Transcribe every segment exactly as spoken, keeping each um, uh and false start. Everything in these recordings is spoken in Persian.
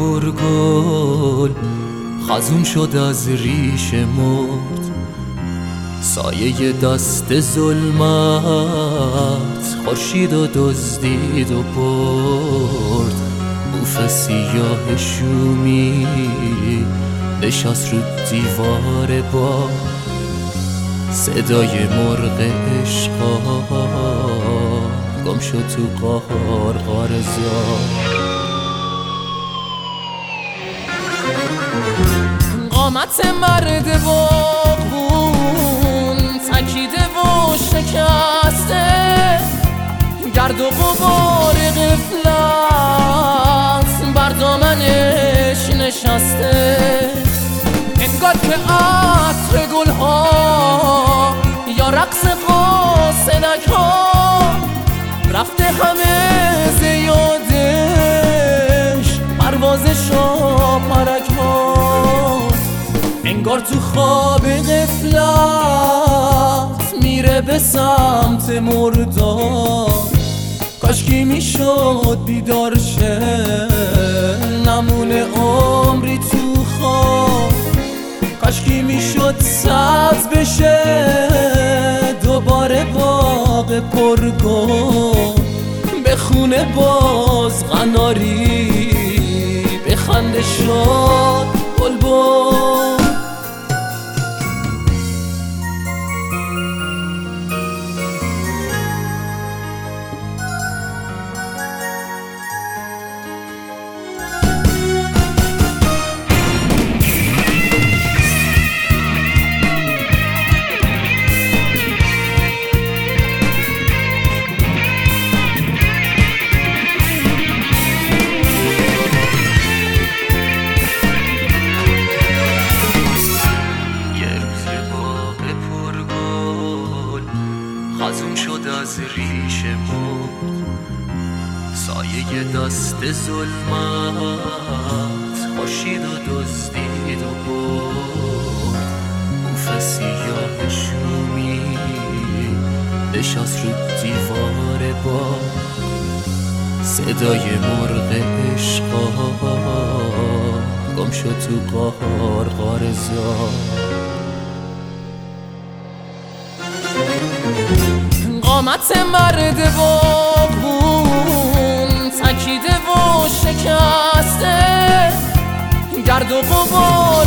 پرگل خزون شد از ریش مرد. سایه دست ظلمت خورشید و دزدید و برد. بوف سیاه شومی نشست رو دیوار با صدای مرغ عشقا گم شد تو قار قار زار. قامت مرد باغبون تکیده و شکسته، گرد و غبار غفلت بر دامنش نشسته. انگار که عطر گلها یا رقص قاصدک ها رفته همه زیادش پروازش و پرک ها. انگار تو خواب غفلت میره به سمت مردار. کاشکی میشد بیدار شه نمونه عمری تو خواب. کاشکی میشد سبز بشه دوباره باغ پرگل. به خونه باز قناری به خنده شد بلبل. خزون شد از ریش مرد. سایه دست ظلمت خورشید و دزدید و برد. بوف سیاه شومی نشست رو دیوار با صدای مرغ عشقا گم شد تو قار قار زار. قامت مرد باغبون تکیده و شکسته، گرد و غبار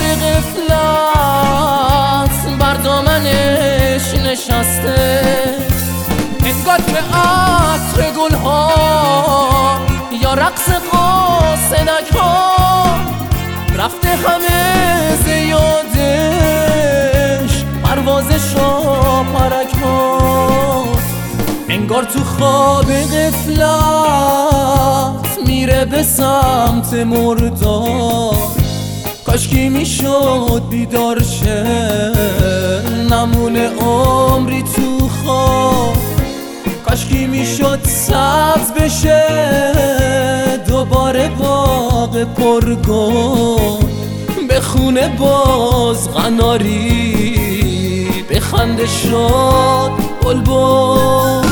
غفلت بر دامنش نشسته. انگار که عطر گلها یا رقص قاصدک ها رفته همه زیادش پروازش و پرک ها. انگار تو خواب غفلت میره به سمت مردار. کاشکی میشد بیدار شه نمونه عمری تو خواب. کاشکی میشد سبز بشه دوباره باغ پرگل. به خونه باز قناری به خنده شد بلبل.